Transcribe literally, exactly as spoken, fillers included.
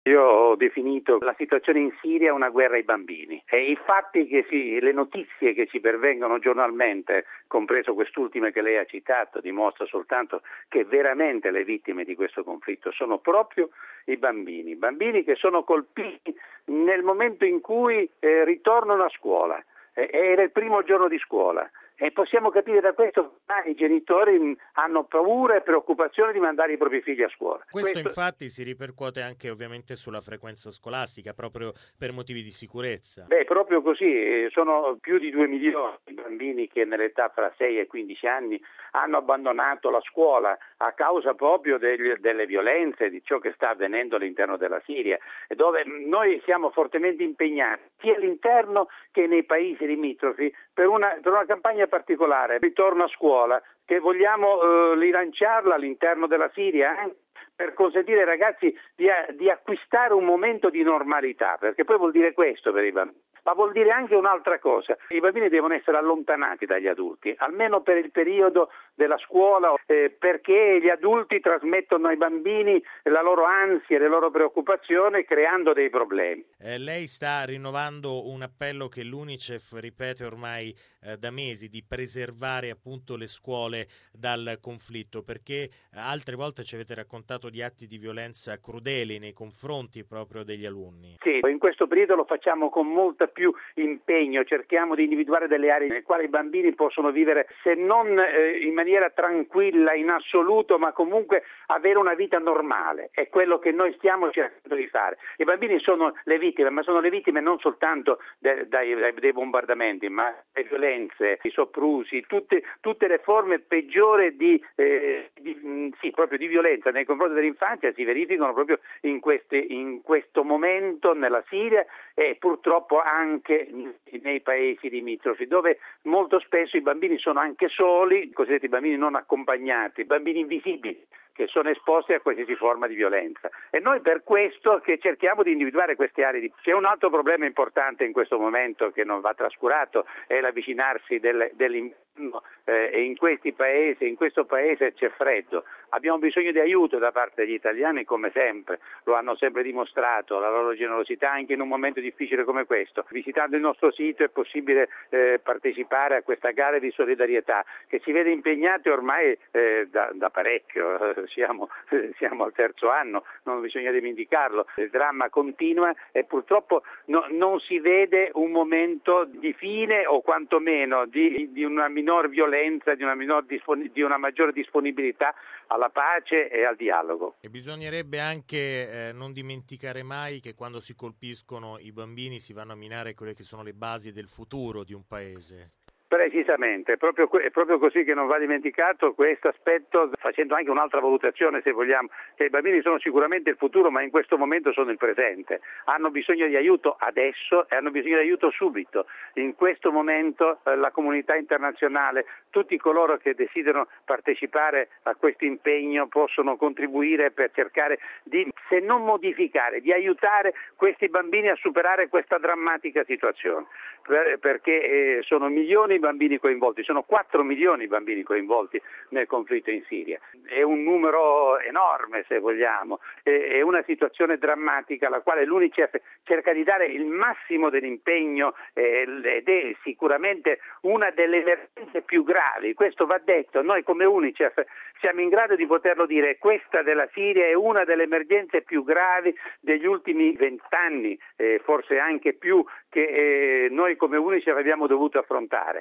Io ho definito la situazione in Siria una guerra ai bambini e i fatti che si, le notizie che ci pervengono giornalmente, compreso quest'ultima che lei ha citato, dimostra soltanto che veramente le vittime di questo conflitto sono proprio i bambini, bambini che sono colpiti nel momento in cui eh, ritornano a scuola, eh, era il primo giorno di scuola. E possiamo capire da questo che i genitori hanno paura e preoccupazione di mandare i propri figli a scuola. Questo, questo infatti si ripercuote anche ovviamente sulla frequenza scolastica, proprio per motivi di sicurezza. Beh, proprio così, sono più di due milioni di bambini che nell'età fra sei e quindici anni hanno abbandonato la scuola a causa proprio degli, delle violenze, di ciò che sta avvenendo all'interno della Siria, dove noi siamo fortemente impegnati sia all'interno che nei paesi limitrofi per una, per una campagna particolare, ritorno a scuola, che vogliamo eh, rilanciarla all'interno della Siria, anche per consentire ai ragazzi di, di acquistare un momento di normalità, perché poi vuol dire questo per i bambini. Ma vuol dire anche un'altra cosa, i bambini devono essere allontanati dagli adulti, almeno per il periodo della scuola, eh, perché gli adulti trasmettono ai bambini la loro ansia, le loro preoccupazioni, creando dei problemi. Eh, lei sta rinnovando un appello che l'UNICEF ripete ormai eh, da mesi, di preservare appunto le scuole dal conflitto, perché altre volte ci avete raccontato di atti di violenza crudeli nei confronti proprio degli alunni. Sì, in questo periodo lo facciamo con molta più impegno, cerchiamo di individuare delle aree nelle quali i bambini possono vivere, se non eh, in maniera tranquilla in assoluto, ma comunque avere una vita normale. È quello che noi stiamo cercando di fare. I bambini sono le vittime, ma sono le vittime non soltanto de, dai, dei bombardamenti, ma le violenze, i soprusi, tutte, tutte le forme peggiori di, eh, di, sì, proprio di violenza nei confronti dell'infanzia si verificano proprio in, queste, in questo momento nella Siria e purtroppo anche nei paesi limitrofi, dove molto spesso i bambini sono anche soli, i cosiddetti bambini non accompagnati, bambini invisibili, che sono esposti a qualsiasi forma di violenza. E noi per questo che cerchiamo di individuare queste aree. Di... C'è un altro problema importante in questo momento che non va trascurato, è l'avvicinarsi del, dell'inverno eh, e in questi paesi, in questo paese c'è freddo. Abbiamo bisogno di aiuto da parte degli italiani, come sempre, lo hanno sempre dimostrato, la loro generosità anche in un momento difficile come questo. Visitando il nostro sito è possibile eh, partecipare a questa gara di solidarietà che si vede impegnati ormai eh, da, da parecchio. Siamo, siamo al terzo anno, non bisogna dimenticarlo, il dramma continua e purtroppo no, non si vede un momento di fine o quantomeno di, di una minor violenza, di una, minor dispon- di una maggiore disponibilità alla pace e al dialogo. E bisognerebbe anche eh, non dimenticare mai che quando si colpiscono i bambini si vanno a minare quelle che sono le basi del futuro di un paese. Precisamente, è proprio, è proprio così che non va dimenticato questo aspetto, facendo anche un'altra valutazione, se vogliamo, che i bambini sono sicuramente il futuro, ma in questo momento sono il presente, hanno bisogno di aiuto adesso e hanno bisogno di aiuto subito. In questo momento eh, la comunità internazionale, tutti coloro che desiderano partecipare a questo impegno possono contribuire per cercare di, se non modificare, di aiutare questi bambini a superare questa drammatica situazione, per, perché eh, sono milioni bambini coinvolti, sono quattro milioni i bambini coinvolti nel conflitto in Siria. È un numero enorme, se vogliamo, è una situazione drammatica alla quale l'UNICEF cerca di dare il massimo dell'impegno ed è sicuramente una delle emergenze più gravi. Questo va detto, noi come UNICEF siamo in grado di poterlo dire, questa della Siria è una delle emergenze più gravi degli ultimi vent'anni, eh, forse anche più, che eh, noi come UNICEF abbiamo dovuto affrontare.